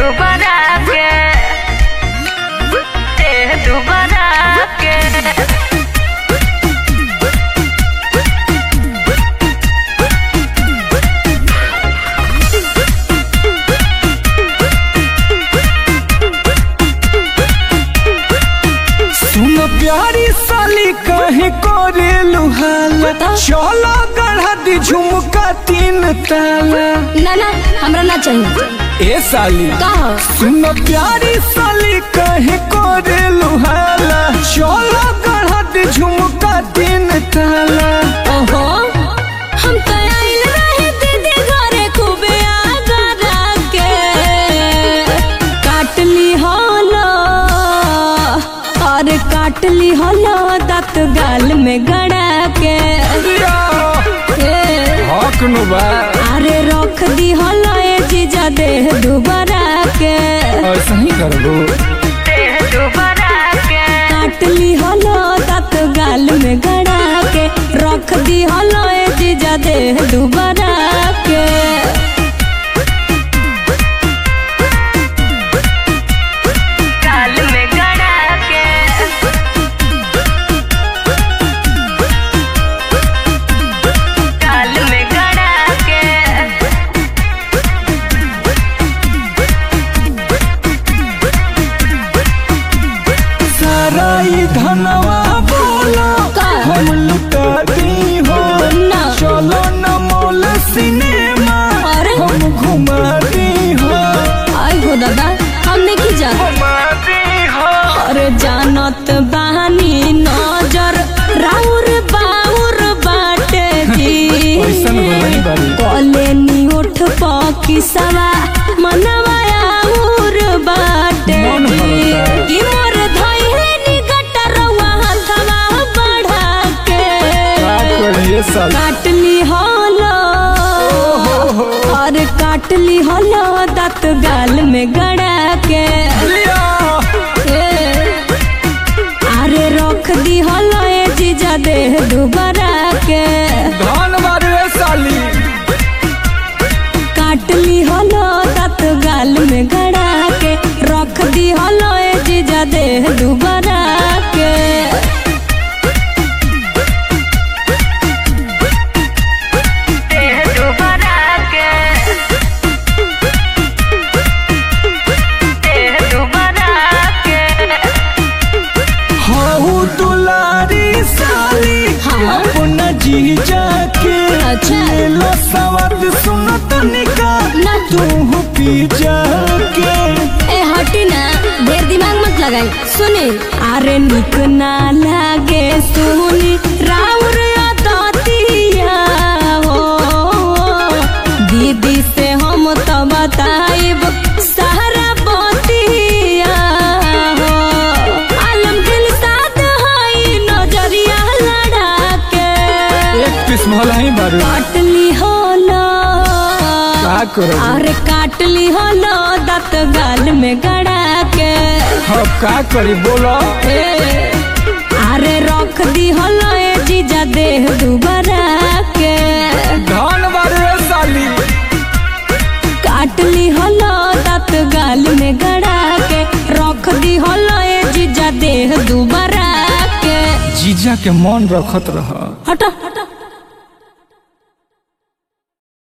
दुबारा के दुबारा के सुन प्यारी साली कहे करे लुहाला चलो गढ़ा दी झुमका 3 ताला। ना ना हमरा ना चाहिए। ए साली कहा सुन प्यारी साली कहे करे लुहाला चलो गढ़ा दी झुमका 3 ताला। ओहो हम तो आइल रहे दीदी घरे खूबे आगरा के काटली हलो और काटली हलो दांत गाल में गड़ा के हक नु बा अरे रख दी हलो ए जीजा देह दुबारा के ऐसा ही करबो दुबारा के काटली हलो दांत गाल में गड़ा के रख दी हलो ए जीजा देह दुबारा के गाल में गड़ा के गाल में गड़ा के सारा ई धनवा बोलो का? हम लुटा दी हो ना। चलो न मॉल सिनेमा अरे। हम घुमा दी हो आई हो दादा हमने की जान घुमा दी हो अरे जानत बहानी नजर राउर बाउर बाटे जी ऐसन बोलनी बारी कले नी उठ पकी सवा मनवा आउर बाटे मन जी भरता। कि मोर धइले नी गटरवा हथवा बढ़ा के का करिए साली काटली हलो और काटली हलो दांत गाल में गड़ा के लिया अरे रख दी हलो ए जीजा देह दुबारा के धन बारे साली काटली हलो दांत गाल में गड़ा के रख दी हलो ए जीजा देह दुबारा के दुबारा के दुबारा के हाउ दुलारी साली हाँ। अपना जीजा के अच्छा। लो सवाद सुन तनिका ना। तू पी जाके ए हटी ना ढेर दिमाग मत लगाई सुनी अरे निक ना लागे सुनी राउर अदतिया हो दीदी से हम तो बताइब सारा बतिया हो आलम दिल साथ हई नजरिया लड़ा के एक पीस महला ही बारू काटली होला का करो अरे काटली हलो दांत गाल में गड़ा के हम का करी बोलो अरे रख दी हलो ए जीजा देह दुबारा के धन बारे साली काटली हलो दांत गाल में गड़ा के रख दी हलो ए जीजा देह दुबारा के जीजा के मन रखत रहा हटो